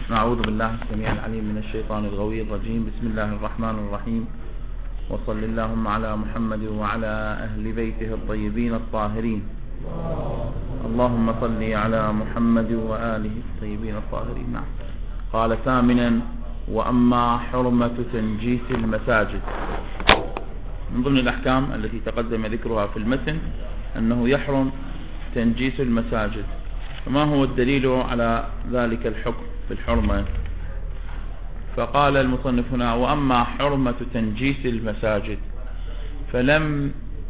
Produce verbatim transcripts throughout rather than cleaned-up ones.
أعوذ بالله السميع العليم من الشيطان الغوي الرجيم. بسم الله الرحمن الرحيم، وصل اللهم على محمد وعلى أهل بيته الطيبين الطاهرين. اللهم صل على محمد وآله الطيبين الطاهرين. نعم. قال ثامنا: وأما حرمة تنجيس المساجد. من ضمن الأحكام التي تقدم ذكرها في المتن أنه يحرم تنجيس المساجد. فما هو الدليل على ذلك الحكم في الحرمة؟ فقال المصنف هنا: وأما حرمة تنجيس المساجد فلم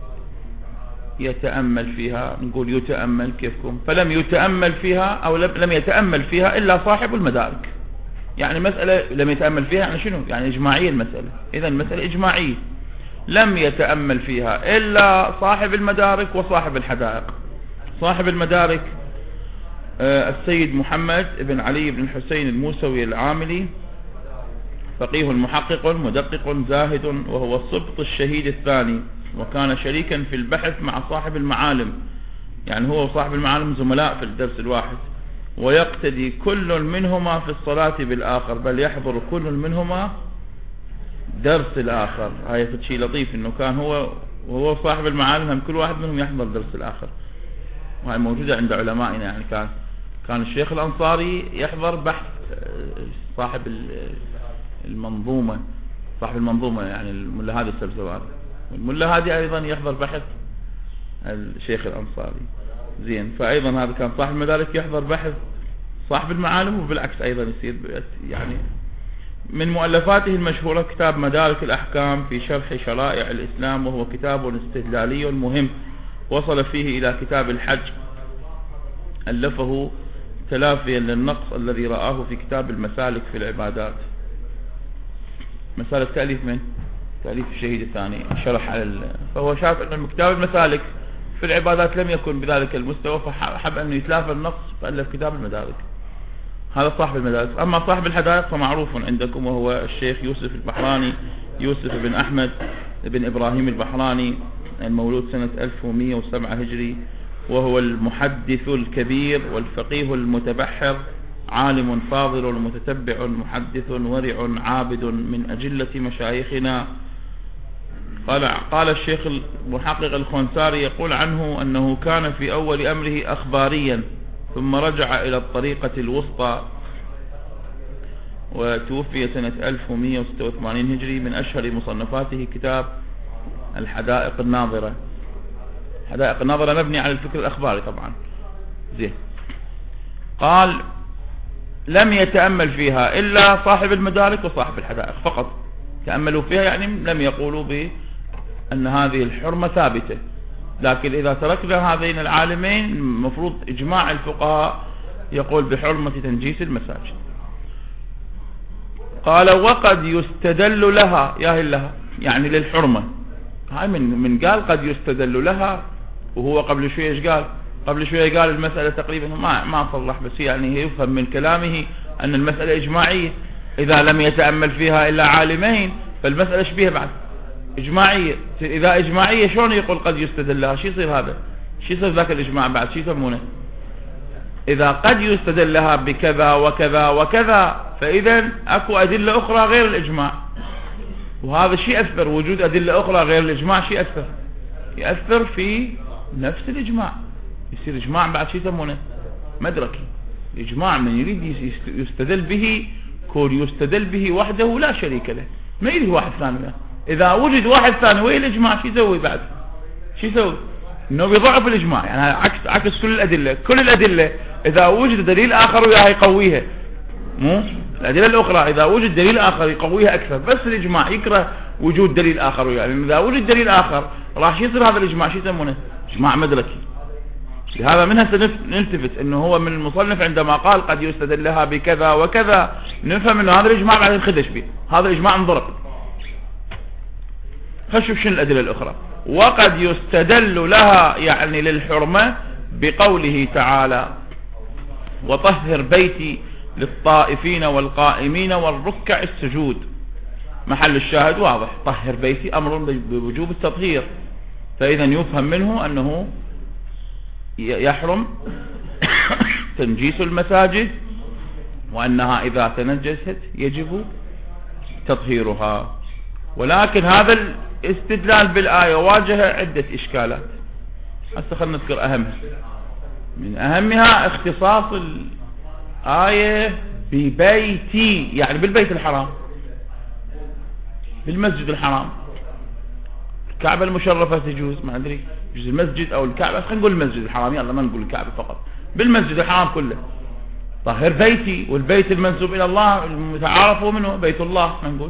يتأمل فيها. نقول يتأمل كيفكم؟ فلم يتأمل فيها أو لم يتأمل فيها إلا صاحب المدارك. يعني مسألة لم يتأمل فيها يعني شنو؟ يعني إجماعية المسألة. إذا المسألة إجماعية، لم يتأمل فيها إلا صاحب المدارك وصاحب الحدائق. صاحب المدارك السيد محمد بن علي بن الحسين الموسوي العاملي، فقيه محقق مدقق زاهد، وهو السبط الشهيد الثاني، وكان شريكا في البحث مع صاحب المعالم. يعني هو وصاحب المعالم زملاء في الدرس الواحد، ويقتدي كل منهما في الصلاة بالآخر، بل يحضر كل منهما درس الآخر. هاي شيء لطيف، انه كان هو وهو صاحب المعالم هم كل واحد منهم يحضر درس الآخر، وهي موجودة عند علمائنا. يعني كان كان الشيخ الأنصاري يحضر بحث صاحب المنظومة صاحب المنظومة يعني الملا هادي السبزواري، والملا هادي أيضا يحضر بحث الشيخ الأنصاري. زين، فأيضا هذا كان صاحب المدارك يحضر بحث صاحب المعالم، وبالعكس أيضا يصير. يعني من مؤلفاته المشهورة كتاب مدارك الأحكام في شرح شرائع الإسلام، وهو كتاب استدلالي مهم وصل فيه إلى كتاب الحج، ألفه تلافيا للنقص الذي رآه في كتاب المسالك في العبادات. مسالك تأليف من؟ تأليف الشهيد الثاني، شرح على ال... فهو شاف أن كتاب المسالك في العبادات لم يكن بذلك المستوى، فحب أنه يتلافى النقص فألف كتاب المدارك. هذا صاحب المدارك. أما صاحب الحدائق فمعروف عندكم، وهو الشيخ يوسف البحراني، يوسف بن أحمد بن إبراهيم البحراني، المولود سنة ألف ومئة وسبعة هجري، وهو المحدث الكبير والفقيه المتبحر، عالم فاضل متتبع محدث ورع عابد، من أجلة مشايخنا. قال قال الشيخ المحقق الخنساري يقول عنه أنه كان في أول أمره أخباريا، ثم رجع إلى الطريقة الوسطى، وتوفي سنة ألف ومئة وستة وثمانين هجري. من أشهر مصنفاته كتاب الحدائق الناظرة. حدائق الناظرة مبني على الفكر الأخباري طبعا. زين، قال لم يتأمل فيها إلا صاحب المدارك وصاحب الحدائق فقط. تأملوا فيها يعني لم يقولوا بأن هذه الحرمة ثابتة، لكن إذا تركنا هذين العالمين مفروض إجماع الفقهاء يقول بحرمة تنجيس المساجد. قال وقد يستدل لها، يا لها يعني للحرمة. هاي من من قال قد يستدل لها، وهو قبل شوية ايش قال؟ قبل شوية قال المسألة تقريبا ما ما صلح، بس يعني يفهم من كلامه أن المسألة إجماعية. إذا لم يتأمل فيها إلا عالمين فالمسألة شبيه بعد إجماعية. إذا إجماعية شلون يقول قد يستدل لها؟ شو يصير هذا؟ شو يصير ذاك الإجماع بعد؟ شو يسمونه؟ إذا قد يستدل لها بكذا وكذا وكذا، فإذا أكو أدلة أخرى غير الإجماع، وهذا شيء أثر. وجود أدلة أخرى غير الإجماع شيء أثر، يأثر في نفس الإجماع. يصير إجماع بعد شيء يسمونه مدركي. الإجماع من يريد يستدل به كون يستدل به وحده لا شريك له، ما يريد واحد ثاني. إذا وجد واحد ثاني وين الإجماع شو يسوي بعد؟ شو يسوي؟ إنه بيضعف الإجماع. يعني عكس عكس كل الأدلة. كل الأدلة إذا وجد دليل آخر وياها يقويها، مو الأدلة الأخرى إذا وجد دليل آخر يقويها أكثر، بس الإجماع يكره وجود دليل آخر وياه. يعني إذا وجد دليل آخر راح يصير هذا الإجماع شو يسمونه؟ إجماع مدركي. لهذا منها سنلتفت انه هو من المصنف عندما قال قد يستدل لها بكذا وكذا، نفهم انه هذا الاجماع بعد الخدش فيه، هذا الاجماع انضرب. خشوا شنو الادله الاخرى. وقد يستدل لها يعني للحرمه بقوله تعالى وطهر بيتي للطائفين والقائمين والركع السجود. محل الشاهد واضح، طهر بيتي امر بوجوب التطهير، فاذا يفهم منه انه يحرم تنجيس المساجد وأنها إذا تنجست يجب تطهيرها. ولكن هذا الاستدلال بالآية واجه عدة إشكالات. هسه خلنا نذكر أهمها. من أهمها اختصاص الآية ببيتي، يعني بالبيت الحرام، بالمسجد الحرام. الكعبة المشرفة تجوز، ما أدري يجوز المسجد أو الكعبة، خلينا نقول المسجد الحرام، يلا ما نقول الكعبة فقط، بالمسجد الحرام كله. طهر بيتي، والبيت المنسوب إلى الله المتعارف منه بيت الله نقول.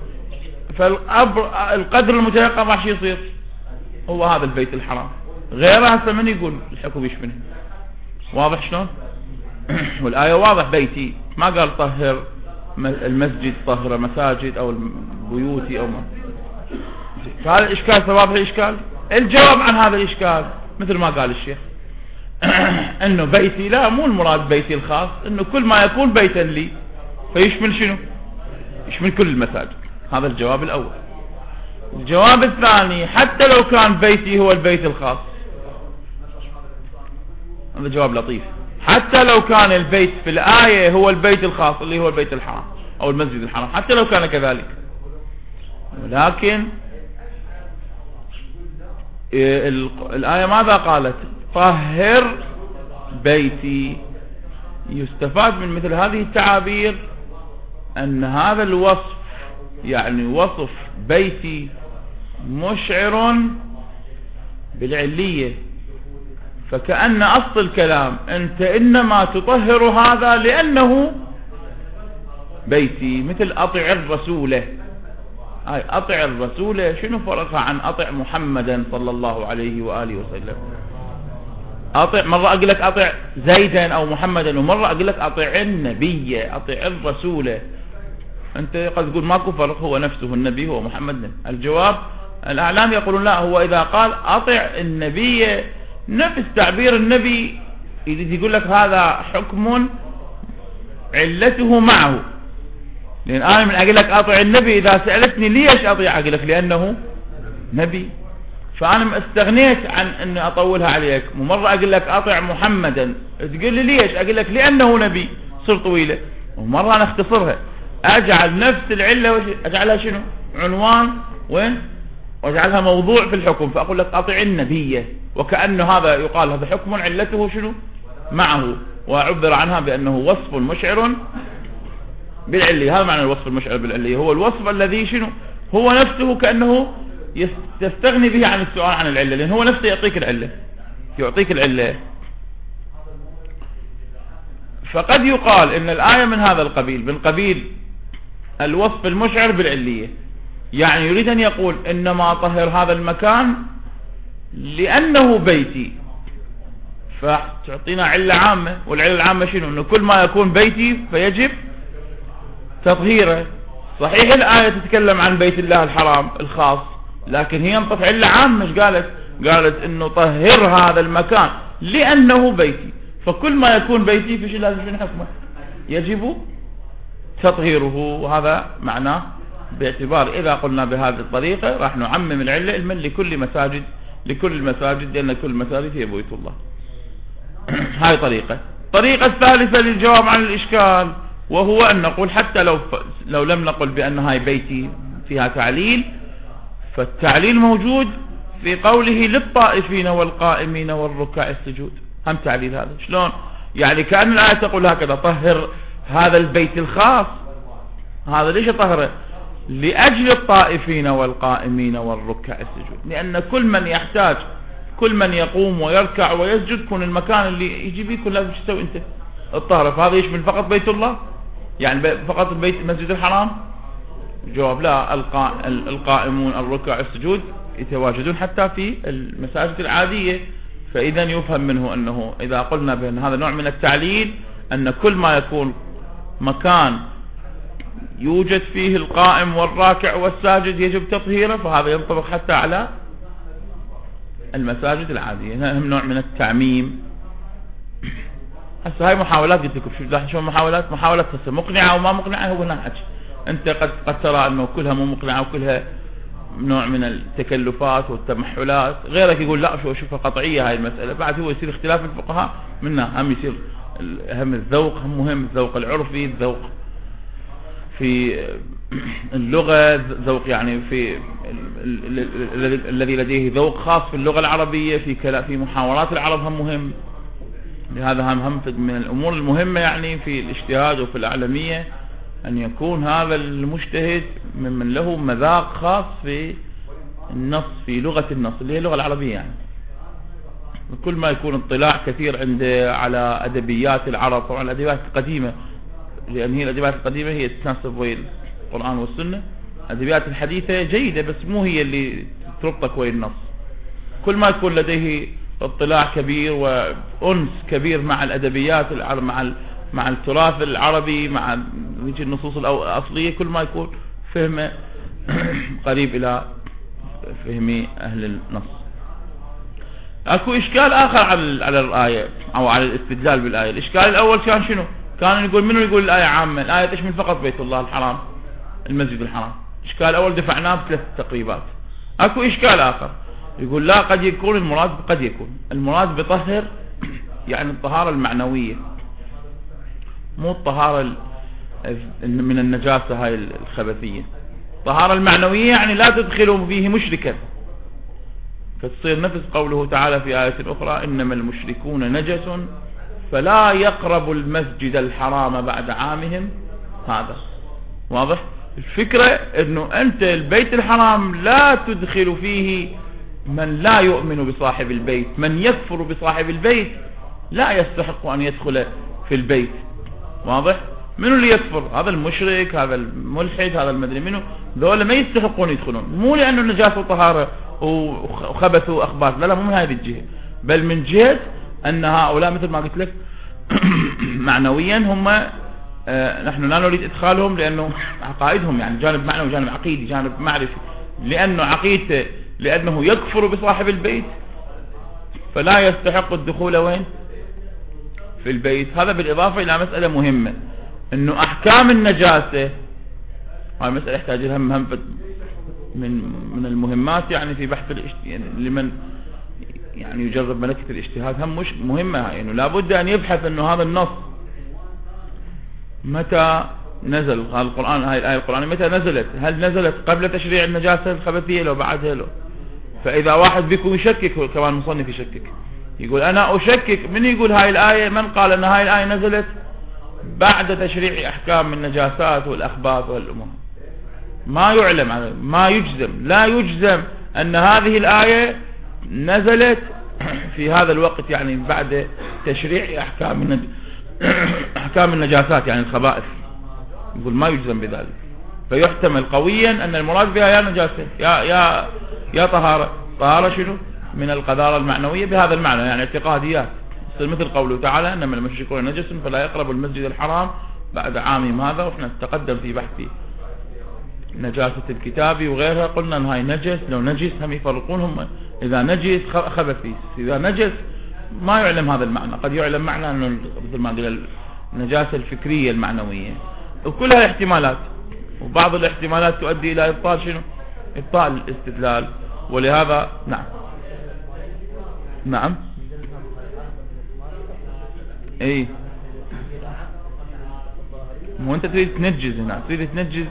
فالقدر المتيقن راح يصير هو هذا البيت الحرام. غيره هسه من يقول الحكم يشمله؟ واضح شلون؟ والآية واضح بيتي، ما قال طهر المسجد، طهر مساجد أو بيوتي أو ما. فهذا الإشكال واضح. الإشكال الجواب عن هذا الإشكال مثل ما قال الشيخ انه بيتي، لا مو المراد بيتي الخاص، انه كل ما يكون بيتا لي فيشمل شنو؟ يشمل كل المساجد. هذا الجواب الاول. الجواب الثاني حتى لو كان بيتي هو البيت الخاص، هذا جواب لطيف، حتى لو كان البيت في الآية هو البيت الخاص اللي هو البيت الحرام او المسجد الحرام، حتى لو كان كذلك، ولكن الآية ماذا قالت؟ طهر بيتي. يستفاد من مثل هذه التعابير أن هذا الوصف، يعني وصف بيتي، مشعر بالعلية. فكأن أصل الكلام أنت إنما تطهر هذا لأنه بيتي، مثل أطع الرسول. هاي أطع الرسول شنو فرقها عن أطع محمدا صلى الله عليه وآله وسلم؟ أطع، مرة أقول لك أطع زيدا أو محمدا، ومرة أقول لك أطع النبي، أطع الرسول. أنت قد تقول ماكو فرق، هو نفسه النبي، هو محمد. الجواب الأعلام يقولون لا، هو إذا قال أطع النبي نفس تعبير النبي يقول لك هذا حكم علته معه. لأن أنا من أقول لك أطع النبي، إذا سألتني ليش أطيع أقول لك لأنه نبي، فأنا استغنيت عن أني أطولها عليك. ومرة أقول لك أطع محمدا تقول لي ليش أقول لك لأنه نبي، صر طويلة. ومرة أنا أختصرها، أجعل نفس العلة أجعلها شنو؟ عنوان وين؟ وأجعلها موضوع في الحكم، فأقول لك أطع النبي، وكأنه هذا يقال هذا حكم علته شنو؟ معه، وأعبر عنها بأنه وصف مشعر بالعلية. هذا معنى الوصف المشعر بالعلية، هو الوصف الذي شنو؟ هو نفسه كأنه تستغني به عن السؤال عن العلة، لأن هو نفسه يعطيك العلة، يعطيك العلة. فقد يقال إن الآية من هذا القبيل، من قبيل الوصف المشعر بالعلية، يعني يريد أن يقول إنما طهر هذا المكان لأنه بيتي، فتعطينا علة عامة. والعلة العامة شنو؟ إنه كل ما يكون بيتي فيجب تطهيره. صحيح الآية تتكلم عن بيت الله الحرام الخاص، لكن هي انطت علة عامة. مش قالت؟ قالت إنه طهر هذا المكان لأنه بيتي، فكل ما يكون بيتي فيش لازم شنو حكمه؟ يجب تطهيره. وهذا معناه باعتبار إذا قلنا بهذه الطريقة راح نعمم العلة المن لكل مساجد، لكل المساجد، لأن كل المساجد هي بيت الله. هاي طريقة. الطريقة الثالثة للجواب عن الإشكال، وهو أن نقول حتى لو لو لم نقل بأن هاي بيتي فيها تعليل، فالتعليل موجود في قوله للطائفين والقائمين والركع السجود. هم تعليل هذا شلون؟ يعني كأن الآية تقول هكذا: طهر هذا البيت الخاص. هذا ليش طهره؟ لأجل الطائفين والقائمين والركع السجود، لأن كل من يحتاج، كل من يقوم ويركع ويسجد، كون المكان اللي يجي بيه كل لازم تسوي انت الطهر. فهذا يشمل فقط بيت الله؟ يعني فقط البيت المسجد الحرام؟ الجواب لا، القائمون الركع السجود يتواجدون حتى في المساجد العادية. فإذا يفهم منه أنه إذا قلنا بأن هذا نوع من التعليل، أن كل ما يكون مكان يوجد فيه القائم والراكع والساجد يجب تطهيره، فهذا ينطبق حتى على المساجد العادية. هم نوع من التعميم. هسه هاي محاولات قلت لكم، شو شو محاولات محاولات هسه مقنعة وما مقنعة. هو هنا حكي انت قد قد ترى انه كلها مو مقنعة وكلها نوع من التكلفات والتمحلات. غيرك يقول لا، شو شوفها قطعية هاي المسألة. بعد هو يصير اختلاف الفقهاء منها، هم يصير هم الذوق هم مهم، الذوق العرفي، الذوق في اللغة، ذوق يعني في الذي لديه ذوق خاص في اللغة العربية، في كلام في محاورات العرب هم مهم. لهذا هم هم من الأمور المهمة يعني في الاجتهاد وفي الأعلمية أن يكون هذا المجتهد ممن له مذاق خاص في النص، في لغة النص اللي هي اللغة العربية يعني. كل ما يكون اطلاع كثير عنده على أدبيات العرب، طبعا الأدبيات القديمة لأن هي الأدبيات القديمة هي تناسب ويا القرآن والسنة. الأدبيات الحديثة جيدة بس مو هي اللي تربطك ويا النص. كل ما يكون لديه اطلاع كبير وأنس كبير مع الأدبيات العرب، مع مع التراث العربي، مع النصوص الأصلية، كل ما يكون فهمه قريب إلى فهم أهل النص. اكو اشكال اخر على على الآية او على الاستدلال بالآية. الاشكال الاول كان شنو؟ كان يقول منو يقول الآية عامة؟ الآية تشمل فقط بيت الله الحرام، المسجد الحرام. الاشكال الاول دفعناه بثلاث تقريبات. اكو اشكال اخر يقول لا، قد يكون المراد قد يكون المراد بطهر يعني الطهارة المعنوية، مو الطهارة من النجاسة هاي الخبثية. الطهارة المعنوية يعني لا تدخلوا فيه مشركا، فتصير نفس قوله تعالى في آية أخرى إنما المشركون نجس فلا يقربوا المسجد الحرام بعد عامهم هذا. واضح؟ الفكرة انه انت البيت الحرام لا تدخل فيه من لا يؤمن بصاحب البيت، من يكفر بصاحب البيت لا يستحق ان يدخل في البيت. واضح؟ منو اللي يكفر؟ هذا المشرك، هذا الملحد، هذا المدري منه، ذولا ما يستحقون يدخلون، مو لانه النجاسة وطهارة وخبث واخباث، لا لا مو من هذه الجهة، بل من جهة ان هؤلاء مثل ما قلت لك معنويا هم آه نحن لا نريد ادخالهم لانه عقائدهم يعني جانب معنوي وجانب عقيدي جانب معرفي، لانه عقيدته لانه يكفر بصاحب البيت فلا يستحق الدخول وين؟ في البيت. هذا بالاضافة الى مسألة مهمة انه احكام النجاسة، هاي مسألة يحتاج لها هم من من المهمات يعني في بحث يعني لمن يعني يجرب ملكة الاجتهاد، هم مش مهمة هاي انه لابد ان يبحث انه هذا النص متى نزل، هذا القرآن هاي الآية القرآنية متى نزلت؟ هل نزلت قبل تشريع النجاسة الخبثية لو بعدها له؟ فإذا واحد بكم يشكك، كمان مصنف يشكك يقول أنا أشكك، من يقول هاي الآية؟ من قال أن هاي الآية نزلت بعد تشريع أحكام النجاسات والأخباث والأمور؟ ما يعلم، ما يجزم، لا يجزم أن هذه الآية نزلت في هذا الوقت يعني بعد تشريع أحكام النج... أحكام النجاسات يعني الخبائث. يقول ما يجزم بذلك، فيحتمل قويا أن المراد بها يا نجاسة يا يا يا طهارة. طهارة شنو؟ من القذارة المعنوية بهذا المعنى يعني اعتقاديات، مثل قوله تعالى إنما المشركون نجس فلا يقربوا المسجد الحرام بعد عامهم هذا. وإحنا تقدم في بحث نجاسة الكتاب وغيرها قلنا أن هاي نجس، لو نجس هم يفرقون هم إذا نجس خبثي، إذا نجس ما يعلم هذا المعنى، قد يعلم معنى أنه مثل ما قلنا النجاسة الفكرية المعنوية، وكلها احتمالات، وبعض الاحتمالات تؤدي إلى إبطال شنو؟ إبطال الاستدلال. ولهذا نعم نعم اي مو انت تريد تنجز هنا، تريد تنجز،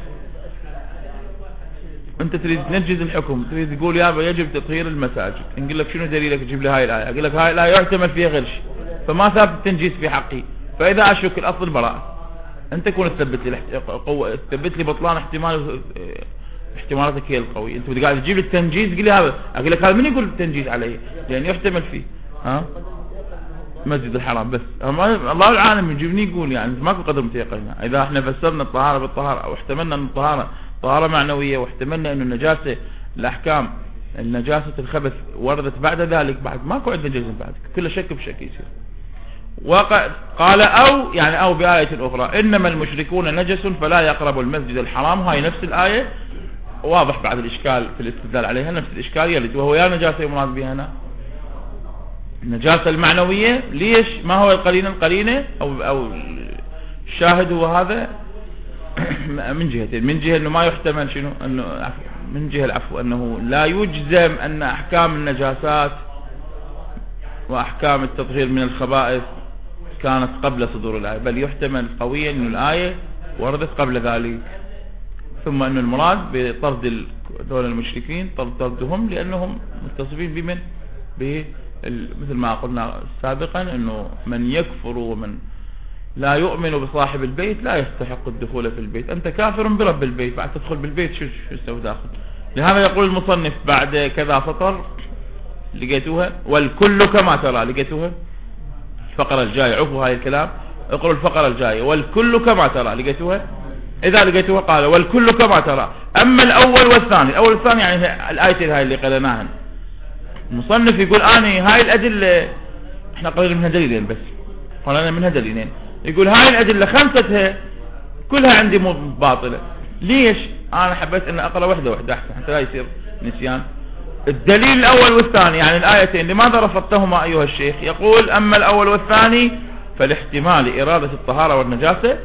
انت تريد تنجز الحكم، تريد تقول يا يجب تطهير المساجد. نقول لك شنو دليلك؟ تجيب لي هاي الآية، اقول لك هاي الآية يحتمل فيها غير شيء فما ثابت التنجيز في حقي، فإذا أشك الأصل البراءة. أنت كون تثبت لي قوة، تثبت لي بطلان احتمال احتمالاتك هي القوية. أنت بدك قاعد تجيب لي التنجيز تقول لي هذا، أقول لك هذا من يقول التنجيز عليه؟ لأن يحتمل فيه ها مسجد الحرام بس. الله العالم يجيبني يقول يعني ماكو قدر متيقن. إذا احنا فسرنا الطهارة بالطهارة أو احتملنا أن الطهارة طهارة معنوية واحتملنا أن النجاسة الأحكام النجاسة الخبث وردت بعد ذلك، بعد ماكو عندنا جزم، بعد كل شك بشك يصير. وقال قال أو يعني أو بآية أخرى إنما المشركون نجس فلا يقربوا المسجد الحرام. هاي نفس الآية واضح بعد الإشكال في الاستدلال عليها، نفس الإشكال يلد، وهو يا نجاسة يمراد بها هنا النجاسة المعنوية. ليش؟ ما هو القرينة؟ القرينة أو أو الشاهد هو هذا من جهتين، من جهة أنه ما يحتمل شنو أنه عفو من جهة العفو أنه لا يجزم أن أحكام النجاسات وأحكام التطهير من الخبائث كانت قبل صدور الآية، بل يحتمل قويا أن الآية وردت قبل ذلك. ثم أن المراد بطرد دول المشركين طرد طردهم لأنهم متصفين بمن مثل ما قلنا سابقا أنه من يكفر ومن لا يؤمن بصاحب البيت لا يستحق الدخول في البيت. أنت كافر برب البيت، بعد تدخل بالبيت شو شو تسوي داخل؟ لهذا يقول المصنف بعد كذا سطر، لقيتوها والكل كما ترى، لقيتوها الفقرة الجاية، عفوا هاي الكلام، اقرأوا الفقرة الجاية والكل كما ترى، لقيتوها؟ إذا لقيتوها قال والكل كما ترى. أما الأول والثاني، الأول والثاني يعني الآيتين هاي اللي قرأناهن. المصنف يقول أني هاي الأدلة احنا قرأنا منها دليلين بس، قرأنا منها دليلين، يقول هاي الأدلة خمستها كلها عندي مو باطلة. ليش؟ أنا حبيت أن أقرأ واحدة واحدة أحسن حتى لا يصير نسيان. الدليل الأول والثاني يعني الآيتين لماذا رفضتهما أيها الشيخ؟ يقول أما الأول والثاني فالاحتمال إرادة الطهارة والنجاسة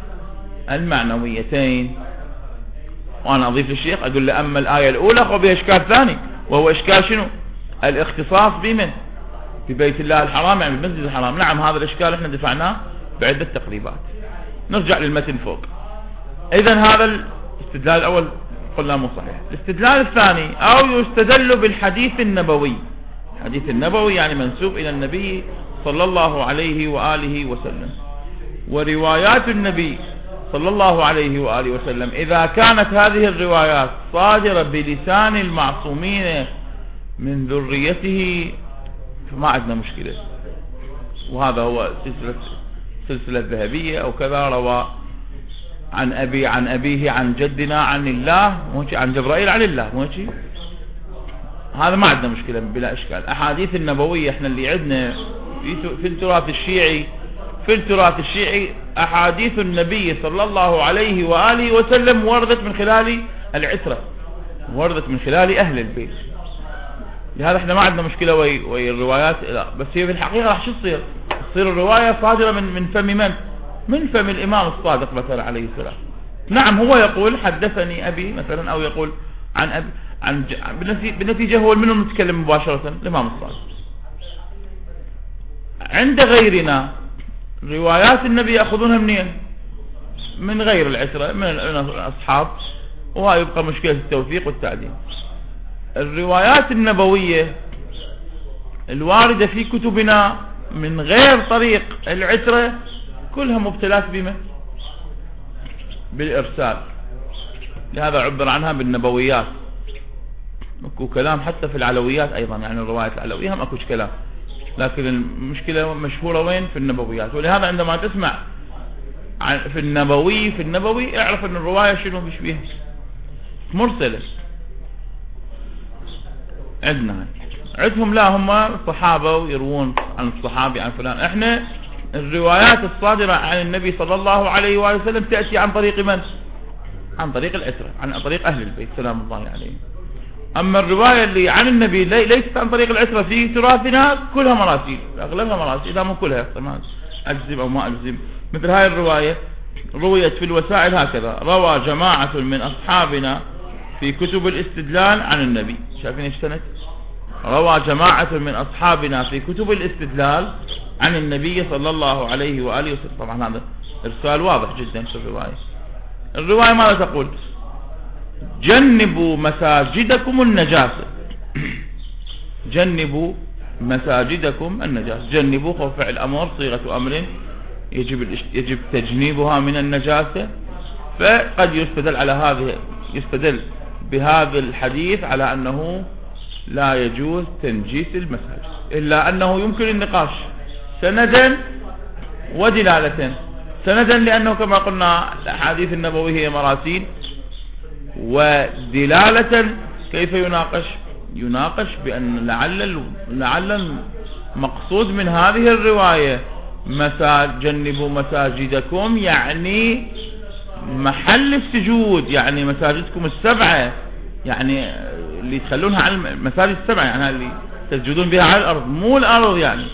المعنويتين. وأنا أضيف للشيخ أقول له أما الآية الأولى هو بها إشكال ثاني، وهو إشكال شنو؟ الاختصاص بمن؟ ببيت الله الحرام يعني بالمسجد الحرام. نعم هذا الإشكال احنا دفعناه بعدة تقريبات. نرجع للمتن فوق. إذن هذا الاستدلال الأول قلنا مو صحيح. الاستدلال الثاني أو يستدل بالحديث النبوي. الحديث النبوي يعني منسوب إلى النبي صلى الله عليه وآله وسلم، وروايات النبي صلى الله عليه وآله وسلم إذا كانت هذه الروايات صادرة بلسان المعصومين من ذريته فما عندنا مشكلة. وهذا هو سلسلة سلسلة ذهبية أو كذا، روى عن أبي عن أبيه عن جدنا عن الله، عن جبرائيل عن الله، موشي هذا ما عندنا مشكلة بلا إشكال. أحاديث النبوية احنا اللي عندنا في التراث الشيعي، في التراث الشيعي أحاديث النبي صلى الله عليه وآله وسلم وردت من خلال العترة، وردت من خلال أهل البيت. لهذا احنا ما عندنا مشكلة وي, وي الروايات، لا بس هي في الحقيقة راح شو تصير؟ تصير الرواية صادرة من من فم من؟ من فم الإمام الصادق مثلا عليه السلام. نعم هو يقول حدثني أبي مثلا، أو يقول عن أبي عن بالنتيجة هو منه نتكلم مباشرة الإمام الصادق. عند غيرنا روايات النبي يأخذونها منين؟ من غير العترة، من الأصحاب، وهذا يبقى مشكلة التوثيق والتعديل. الروايات النبوية الواردة في كتبنا من غير طريق العترة كلها مبتلات بما؟ بالإرسال. لهذا عبر عنها بالنبويات. اكو كلام حتى في العلويات أيضا، يعني الروايات العلوية هم اكوش كلام، لكن المشكلة مشهورة وين؟ في النبويات. ولهذا عندما تسمع في النبوي في النبوي اعرف ان الرواية شنو مش بيها مرسلة. عندنا عندهم لا هم الصحابة ويروون عن الصحابي عن فلان. احنا الروايات الصادرة عن النبي صلى الله عليه وآله وسلم تأتي عن طريق من؟ عن طريق العترة، عن طريق أهل البيت سلام الله عليهم. أما الرواية اللي عن النبي ليست عن طريق العترة في تراثنا كلها مراسيل، أغلبها مراسيل، إذا مو كلها طبعا أجزم أو ما أجزم. مثل هاي الرواية رويت في الوسائل هكذا: روى جماعة من أصحابنا في كتب الاستدلال عن النبي. شايفين ايش سنة؟ روى جماعة من أصحابنا في كتب الاستدلال عن النبي صلى الله عليه وآله وسلم. طبعا هذا إرسال واضح جدا في الرواية. الرواية ماذا تقول؟ جنبوا مساجدكم النجاسة. جنبوا مساجدكم النجاسة. جنبوا هو فعل أمر، صيغة أمر يجب يجب تجنيبها من النجاسة. فقد يستدل على هذه يستدل بهذا الحديث على أنه لا يجوز تنجيس المساجد، إلا أنه يمكن النقاش سندا ودلالة. سندا لأنه كما قلنا الأحاديث النبوية هي مراسيل، ودلالة كيف يناقش؟ يناقش بأن لعل لعل المقصود من هذه الرواية مساجد جنبوا مساجدكم يعني محل السجود، يعني مساجدكم السبعة، يعني اللي تخلونها على المساجد السبعة، يعني اللي تسجدون بها على الأرض، مو الأرض، يعني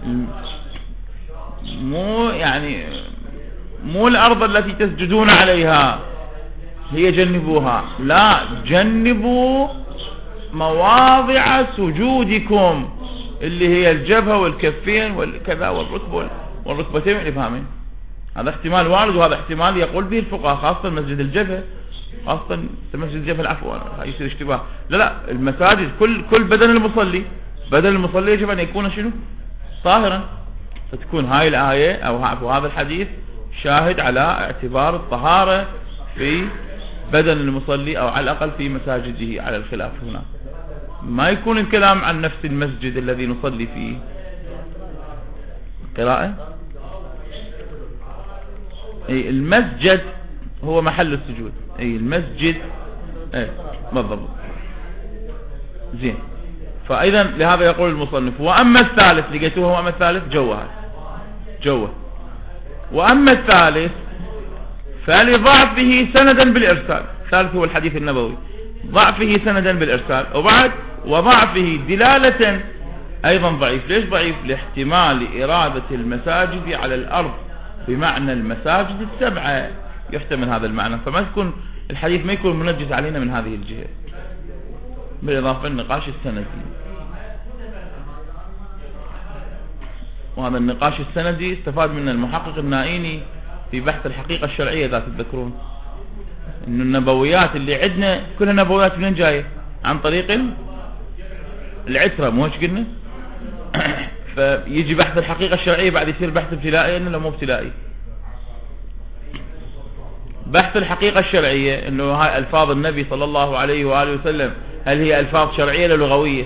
مو يعني مو الأرض التي تسجدون عليها هي جنبوها، لا، جنبوا مواضع سجودكم اللي هي الجبهة والكفين والكذا والركب والركبتين والإبهامين. هذا احتمال وارد، وهذا احتمال يقول به الفقهاء، خاصة مسجد الجبهة، خاصة مسجد الجبهة العفو يصير اشتباه. لا لا، المساجد كل كل بدن المصلي، بدن المصلي يجب أن يكون شنو؟ طاهرا. فتكون هاي الآية أو هذا الحديث شاهد على اعتبار الطهارة في بدن المصلي، أو على الأقل في مساجده على الخلاف هنا. ما يكون الكلام عن نفس المسجد الذي نصلي فيه. قراءة أي المسجد هو محل السجود، أي المسجد أي بالضبط. زين، فإذا لهذا يقول المصنف وأما الثالث، لقيتوه وأما الثالث جوه جوه وأما الثالث فلضعفه سندا بالإرسال. الثالث هو الحديث النبوي، ضعفه سندا بالإرسال، وبعد وضعفه دلالة أيضا ضعيف. ليش ضعيف؟ لاحتمال إرادة المساجد على الأرض بمعنى المساجد السبعة، يحتمل هذا المعنى، فما يكون الحديث ما يكون منجز علينا من هذه الجهة. بالإضافة للنقاش السندي، وهذا النقاش السندي استفاد منه المحقق النائيني في بحث الحقيقة الشرعية، إذا تتذكرون إنه النبويات اللي عندنا كلها نبويات منين جاية؟ عن طريق العترة، مو هيك قلنا؟ فيجي بحث الحقيقة الشرعية بعد يصير بحث ابتلائي، إنه مو ابتلائي. بحث الحقيقة الشرعية إنه هاي ألفاظ النبي صلى الله عليه وآله وسلم هل هي ألفاظ شرعية ولا لغوية؟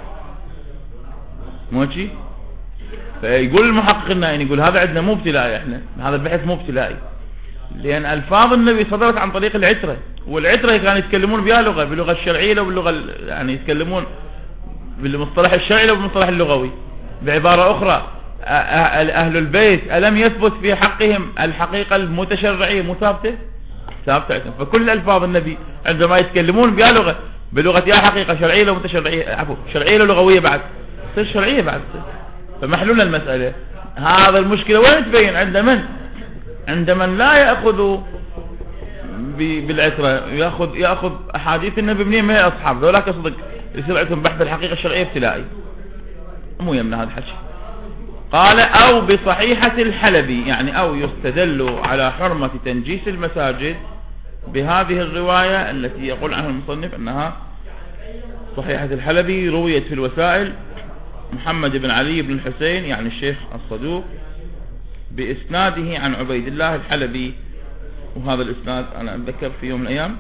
مو هيك؟ فيقول المحقق النائيني يقول هذا عندنا مو ابتلائي، احنا هذا البحث مو ابتلائي، لأن ألفاظ النبي صدرت عن طريق العترة، والعترة كانوا يتكلمون بها لغة، باللغة الشرعية لو باللغة يعني يتكلمون بالمصطلح الشرعي لو بالمصطلح اللغوي. بعبارة أخرى أهل البيت ألم يثبت في حقهم الحقيقة المتشرعية مو ثابتة؟ ثابتة. فكل ألفاظ النبي عندما يتكلمون بها لغة، بلغة يا حقيقة شرعية لو متشرعية، عفوا شرعية لو لغوية بعد تصير شرعية بعد. فمحلولنا المسألة. هذا المشكلة وين تبين؟ عند من؟ عند من لا يأخذ بالعترة، يأخذ يأخذ أحاديث النبي منين؟ ما هي أصحاب ذولاك صدق يصير عندهم بحث الحقيقة الشرعية ابتلائي، مو يمنع هذا الحكي. قال أو بصحيحة الحلبي، يعني أو يستدل على حرمة تنجيس المساجد بهذه الرواية التي يقول عنها المصنف أنها صحيحة الحلبي، رويت في الوسائل محمد بن علي بن الحسين يعني الشيخ الصدوق بإسناده عن عبيد الله الحلبي. وهذا الإسناد أنا أتذكر في يوم من الأيام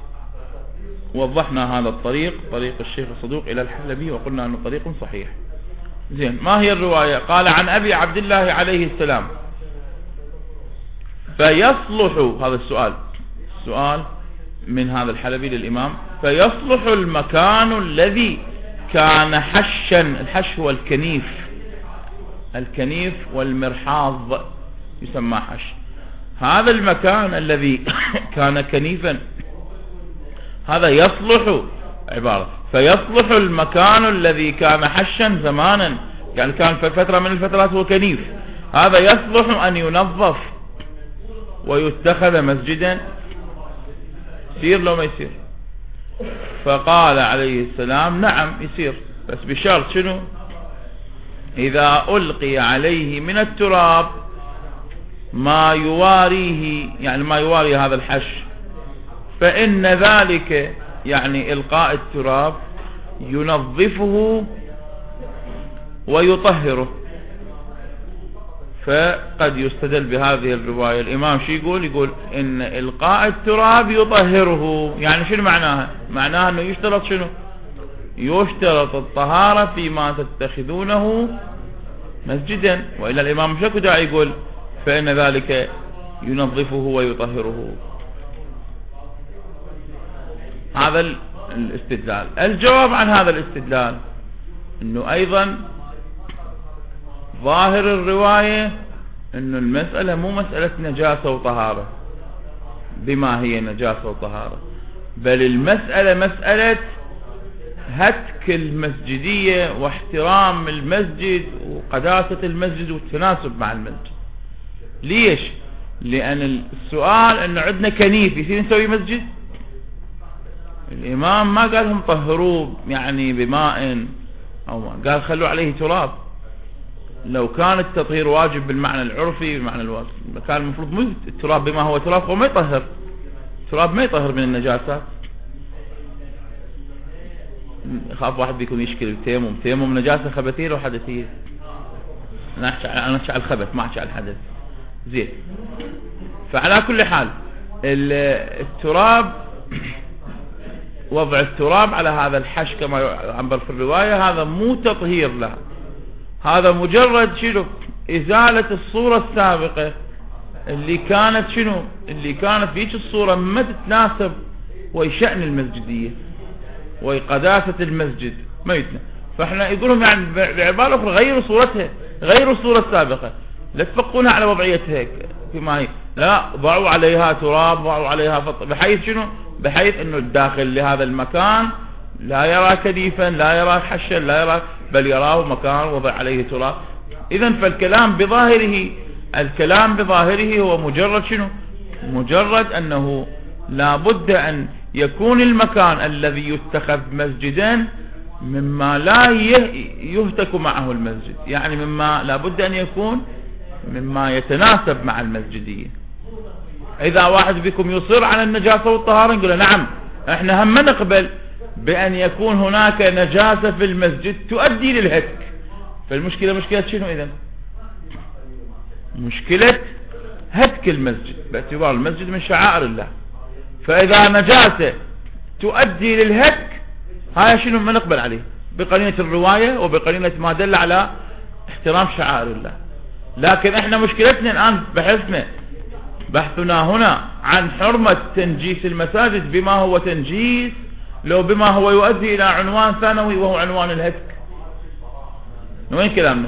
وضحنا هذا الطريق، طريق الشيخ الصدوق إلى الحلبي، وقلنا أنه طريق صحيح. زين، ما هي الرواية؟ قال عن أبي عبد الله عليه السلام فيصلح، هذا السؤال السؤال من هذا الحلبي للإمام، فيصلح المكان الذي كان حشا، الحش هو الكنيف، الكنيف والمرحاض يسمى حش. هذا المكان الذي كان كنيفا هذا يصلح، عبارة فيصلح المكان الذي كان حشا زمانا، يعني كان في فترة من الفترات هو كنيف، هذا يصلح أن ينظف ويتخذ مسجدا. يصير لو ما يصير؟ فقال عليه السلام نعم يصير، بس بشرط شنو؟ إذا ألقي عليه من التراب ما يواريه، يعني ما يواري هذا الحش، فإن ذلك يعني إلقاء التراب ينظفه ويطهره. فقد يستدل بهذه الرواية. الإمام شو يقول؟ يقول إن إلقاء التراب يطهره، يعني شنو معناها؟ معناها أنه يشترط شنو؟ يشترط الطهارة فيما تتخذونه مسجدا، وإلا الإمام شكو داعي يقول فإن ذلك ينظفه ويطهره. هذا الاستدلال. الجواب عن هذا الاستدلال انه ايضا ظاهر الرواية انه المسألة مو مسألة نجاسة وطهارة بما هي نجاسة وطهارة، بل المسألة مسألة هتك المسجدية واحترام المسجد وقداسة المسجد والتناسب مع المسجد. ليش؟ لأن السؤال انه عندنا كنيف يصير نسوي مسجد؟ الإمام ما قال هم طهروه يعني بماء أو ما، قال خلوا عليه تراب. لو كان التطهير واجب بالمعنى العرفي بالمعنى الواجب كان المفروض مو التراب بما هو تراب هو ما يطهر، التراب ما يطهر من النجاسات. خاف واحد بيكون يشكل التيمم، تيمم نجاسة خبثية لو حدثية. انا احكي انا احكي على الخبث ما احكي على الحدث. زين، فعلى كل حال التراب وضع التراب على هذا الحش كما يعبر في الرواية هذا مو تطهير له، هذا مجرد شنو ازالة الصورة السابقة اللي كانت شنو اللي كانت فيش الصورة ما تتناسب ويشأن المسجدية وقداسة المسجد ما يتنا. فاحنا يقولون يعني بعبارة اخرى غيروا صورتها، غيروا الصورة السابقة، لا تفقونها على وضعيتها كما هي، لا ضعوا عليها تراب، ضعوا عليها فط... بحيث شنو بحيث انه الداخل لهذا المكان لا يرى كنيفا، لا يرى حشا، لا يرى، بل يراه مكان وضع عليه تراب. اذا فالكلام بظاهره الكلام بظاهره هو مجرد شنو مجرد انه لا بد ان يكون المكان الذي يتخذ مسجدا مما لا يهتك معه المسجد، يعني مما لا بد ان يكون مما يتناسب مع المسجدية. اذا واحد بكم يصر على النجاسة والطهارة نقول نعم احنا هم نقبل بان يكون هناك نجاسة في المسجد تؤدي للهتك. فالمشكلة مشكلة شنو اذا؟ مشكلة هتك المسجد باعتبار المسجد من شعائر الله. فاذا نجاسة تؤدي للهتك هاي شنو ما نقبل عليه بقرينة الرواية وبقرينة ما دل على احترام شعائر الله. لكن احنا مشكلتنا الان بحثنا بحثنا هنا عن حرمة تنجيس المساجد بما هو تنجيس لو بما هو يؤدي الى عنوان ثانوي وهو عنوان الهتك. وين كلامنا؟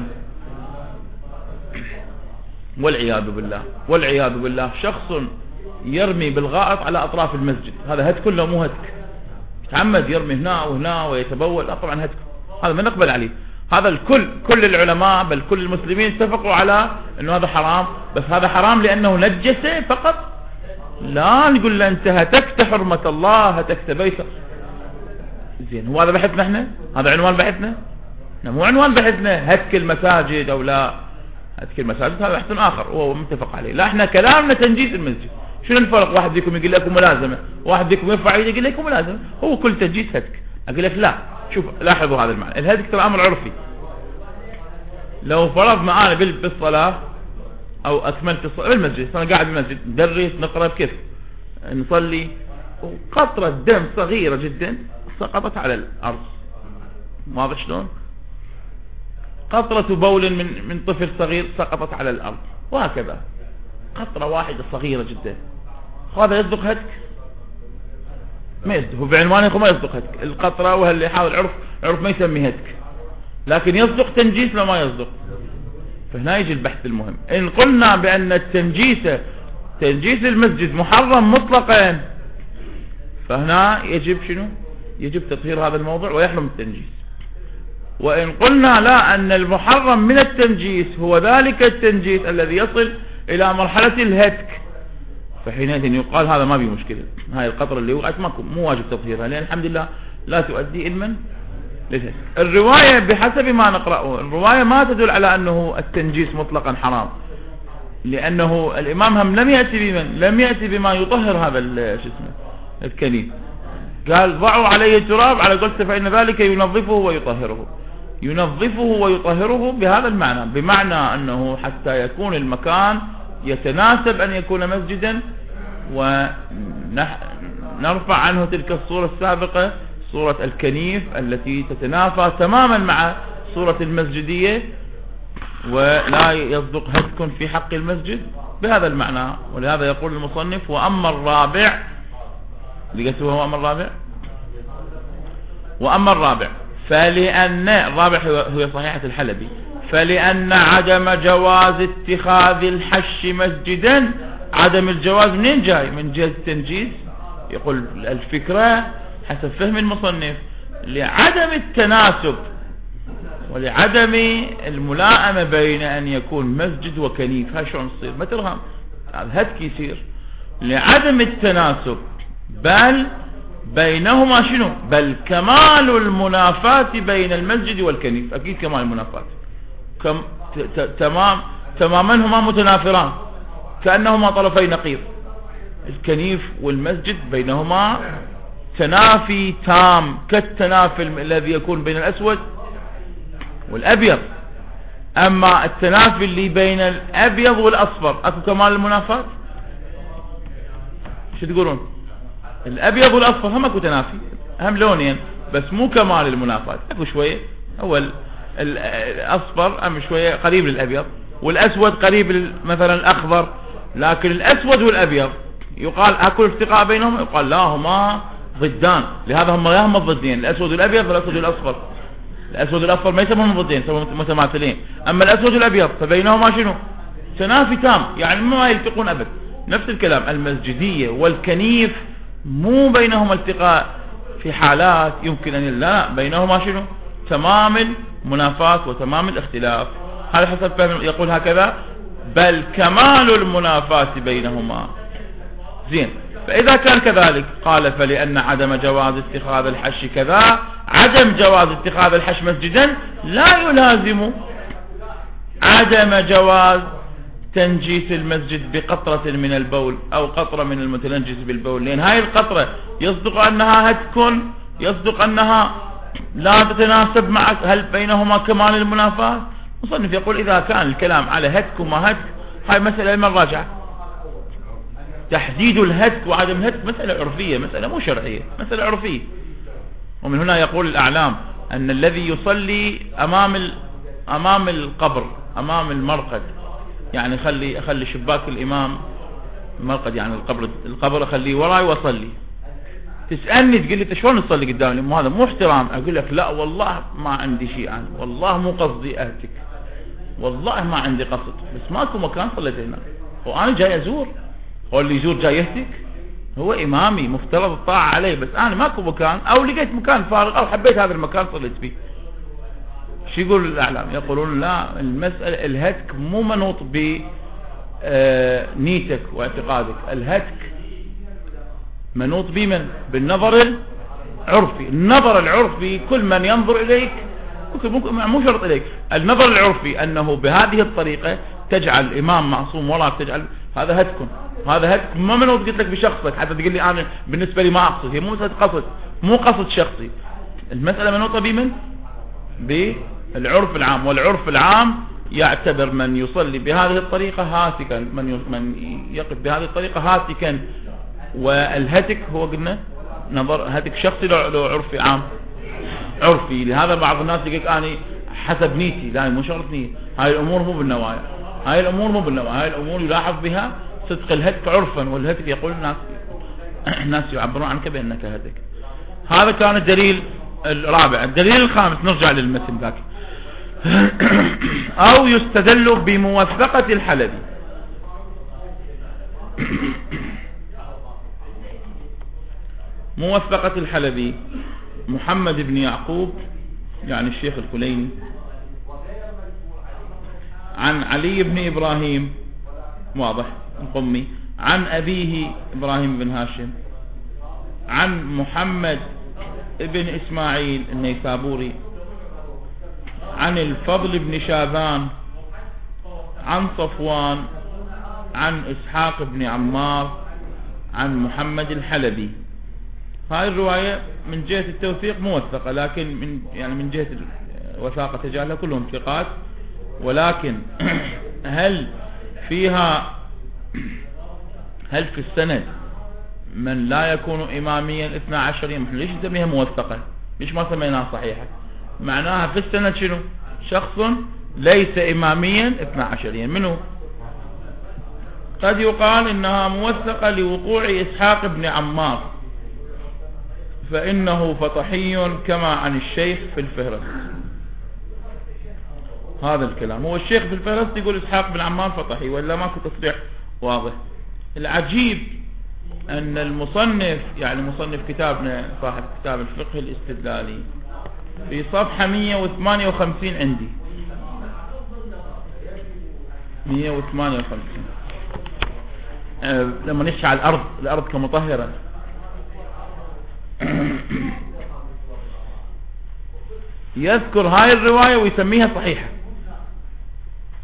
والعياذ بالله والعياذ بالله شخص يرمي بالغائط على اطراف المسجد، هذا هتك ولا مو هتك؟ يتعمد يرمي هنا وهنا ويتبول، لا طبعا هتك، هذا ما نقبل عليه. هذا الكل كل العلماء بل كل المسلمين اتفقوا على انه هذا حرام، بس هذا حرام لانه نجسه فقط، لا نقول له انت هتكت حرمة الله هتكت بيته. زين، هو هذا بحثنا احنا؟ هذا عنوان بحثنا؟ مو عنوان بحثنا هتك المساجد او لا هتك المساجد، هذا بحث اخر وهو متفق عليه. لا احنا كلامنا تنجيس المسجد. شنو الفرق؟ واحد فيكم يقول لكم ملازمة، واحد فيكم يرفع يده يقول لكم ملازمة، هو كل تنجيس هتك. اقول لك لا، شوف لاحظوا هذا المعنى، الهتك ترى امر عرفي. لو فرضنا انا بالصلاة او اكملت الصلاة بالمسجد، انا قاعد بالمسجد ندرس نقرأ كيف نصلي وقطرة دم صغيرة جدا سقطت على الارض، واضح شلون؟ قطرة بول من من طفل صغير سقطت على الارض، وهكذا قطرة واحدة صغيرة جدا، هذا يصدق هتك؟ ما يصدق، هو بعنوانه ما يصدق هتك. القطرة وهاللي يحاول عرف عرف ما يسمي هتك، لكن يصدق تنجيس لو ما يصدق. فهنا يجي البحث المهم. ان قلنا بان التنجيس تنجيس المسجد محرم مطلقا، فهنا يجب شنو؟ يجب تطهير هذا الموضوع ويحرم التنجيس. وان قلنا لا، ان المحرم من التنجيس هو ذلك التنجيس الذي يصل الى مرحلة الهتك، فحينئذ يقال هذا ما بيه مشكلة، هاي القطرة اللي وقعت ماكو مو واجب تطهيرها لان الحمد لله لا تؤدي علما للهتك. الرواية بحسب ما نقرأه الرواية ما تدل على انه التنجيس مطلقا حرام، لانه الامام هم لم يأتي بمن لم يأتي بما يطهر هذا شو اسمه الكنيف، قال ضعوا عليه تراب على قلت فإن ذلك ينظفه ويطهره، ينظفه ويطهره بهذا المعنى، بمعنى أنه حتى يكون المكان يتناسب أن يكون مسجدا ونرفع عنه تلك الصورة السابقة، صورة الكنيف التي تتنافى تماما مع صورة المسجدية، ولا يصدق هتك في حق المسجد بهذا المعنى. ولهذا يقول المصنف وأما الرابع، لقيته هو أما الرابع وأما الرابع فلأن الرابع هو صحيحة الحلبي، فلأن عدم جواز اتخاذ الحش مسجدا، عدم الجواز منين جاي؟ من جهة التنجيز. يقول الفكرة حسب فهم المصنف لعدم التناسب ولعدم الملائمة بين أن يكون مسجد وكنيف، هاي شلون تصير؟ ما ترهم هذا هتك يصير لعدم التناسب، بل بينهما شنو؟ بل كمال المنافاة بين المسجد والكنيف، أكيد كمال المنافاة. كم تمام تماما هما متنافران كأنهما طرفي نقيض. الكنيف والمسجد بينهما تنافي تام كالتنافي الذي يكون بين الأسود والأبيض. أما التنافي اللي بين الأبيض والأصفر أكو كمال المنافاة؟ شو تقولون؟ الأبيض والأصفر هم أكو تنافي، هم لونين بس مو كمال المنافاة. أكو شوية هو الأصفر أم شوية قريب للأبيض، والأسود قريب مثلا الأخضر. لكن الأسود والأبيض يقال أكو التقاء بينهم، يقال لا هما ضدان. لهذا هم لا هم الضدين، الأسود والأبيض والأسود والأصفر. الأسود والأصفر ما يسمون ضدين، يسمون متماثلين. أما الأسود والأبيض فبينهما شنو؟ تنافي تام، يعني ما يلتقون أبد. نفس الكلام المسجدية والكنيف مو بينهما التقاء في حالات يمكن أن لا، بينهما شنو؟ تمام المنافاة وتمام الاختلاف. هذا حسب فهم يقول هكذا، بل كمال المنافاة بينهما. زين، فإذا كان كذلك قال فلأن عدم جواز اتخاذ الحش كذا، عدم جواز اتخاذ الحش مسجدا لا يلازم عدم جواز تنجيس المسجد بقطرة من البول أو قطرة من المتنجس بالبول، لأن هاي القطرة يصدق أنها هتك، يصدق أنها لا تتناسب مع هل بينهما كمال المنافاة. مصنف يقول إذا كان الكلام على هتك وما هتك، هاي مسألة من راجعة. تحديد الهتك وعدم الهتك مسألة عرفية، مسألة مو شرعية، مسألة عرفية. ومن هنا يقول الأعلام أن الذي يصلي أمام أمام القبر، أمام المرقد، يعني خلي أخلي شباك الإمام مرقد، يعني القبر القبر أخليه وراي وأصلي. تسألني تقول لي شلون تصلي قدامي؟ مو هذا مو احترام. أقول لك لا والله ما عندي شيء عنه، والله مو قصدي أهتك، والله ما عندي قصد، بس ماكو مكان صليت هنا وأنا جاي أزور. هو اللي يزور جاي يهتك؟ هو إمامي مفترض الطاعة عليه، بس أنا ماكو مكان أو لقيت مكان فارغ أو حبيت هذا المكان صليت فيه. شو يقول الأعلام؟ يقولون لا، المسألة الهتك مو منوط بنيتك واعتقادك، الهتك منوط بمن؟ بالنظر العرفي. النظر العرفي كل من ينظر إليك، مو شرط إليك، النظر العرفي أنه بهذه الطريقة تجعل الإمام معصوم وراك، تجعل هذا هتك. هذا هتك ما منوط قلت لك بشخصك حتى تقول لي أنا بالنسبة لي ما أقصد، هي مو مسألة قصد، مو قصد شخصي. المسألة منوطة بمن؟ بالعرف العام، والعرف العام يعتبر من يصلي بهذه الطريقة هاتكا، من من يقف بهذه الطريقة هاتكا. والهتك هو قلنا نظر هتك شخصي لو عرفي عام عرفي. لهذا بعض الناس يقول أنا حسب نيتي، لا مو شرط نية. هاي الأمور مو بالنوايا، هاي الأمور مو بالنوايا، هاي الأمور يلاحظ بها صدق الهتك عرفا. والهتك يقول الناس الناس يعبرون عنك بأنك هتك. هذا كان الدليل الرابع. الدليل الخامس نرجع للمتن ذاك. أو يستدل بموثقة الحلبي. موثقة الحلبي محمد بن يعقوب يعني الشيخ الكليني، عن علي بن إبراهيم واضح القمي، عن أبيه إبراهيم بن هاشم، عن محمد ابن إسماعيل النيسابوري، عن الفضل بن شاذان، عن صفوان، عن إسحاق بن عمار، عن محمد الحلبي. هاي الرواية من جهة التوثيق موثقة، لكن من يعني من جهة الوثاقة تجعلها كلهم ثقات. ولكن هل فيها هل في السند من لا يكون إماميا اثنا عشريا؟ ليش نسميها موثقة؟ ليش ما سميناها صحيحة؟ معناها في السند شنو؟ شخص ليس إماميا اثنا عشريا. منه قد يقال إنها موثقة لوقوع إسحاق بن عمار، فإنه فطحي كما عن الشيخ في الفهرست. هذا الكلام هو الشيخ في الفهرست يقول إسحاق بن عمار فطحي، ولا ماكو تصريح واضح. العجيب أن المصنف يعني مصنف كتابنا صاحب كتاب الفقه الاستدلالي في صفحة مية وثمانية وخمسين عندي مية وثمانية وخمسين أه لما نشع الأرض الأرض كمطهرة يذكر هاي الرواية ويسميها صحيحة.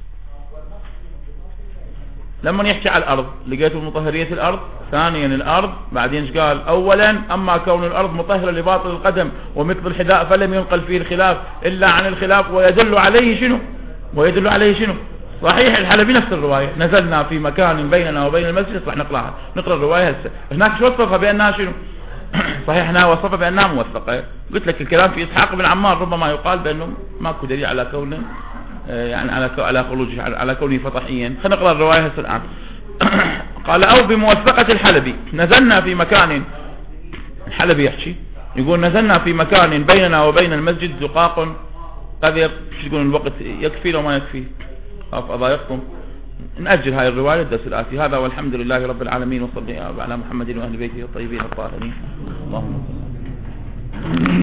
لما يحكي على الأرض لقيته مطهرية الأرض. ثانيا الأرض، بعدين ايش قال؟ أولا أما كون الأرض مطهرة لباطل القدم ومثل الحذاء فلم ينقل فيه الخلاف إلا عن الخلاف، ويدل عليه شنو؟ ويدل عليه شنو؟ صحيح الحلبي نفس الرواية، نزلنا في مكان بيننا وبين المسجد. صح نقرأها، نقرأ الرواية هسه. هناك شو وصفها بأنها شنو؟ صحيح هنا وصفها بأنها موثقة. قلت لك الكلام في إسحاق بن عمار ربما يقال بأنه ماكو دليل على كونه يعني على على خروجه على كونه فطحيا. خلينا نقرأ الرواية هسه الآن. قال أو بموثقة الحلبي نزلنا في مكان، الحلبي يحكي يقول نزلنا في مكان بيننا وبين المسجد زقاق. هذا شو تقول الوقت يكفي لو ما يكفي؟ خاف أضايقكم، نأجل هاي الرواية الدرس الآتي. هذا والحمد لله رب العالمين، وصلى على محمد وأهل بيته الطيبين الطاهرين. اللهم صل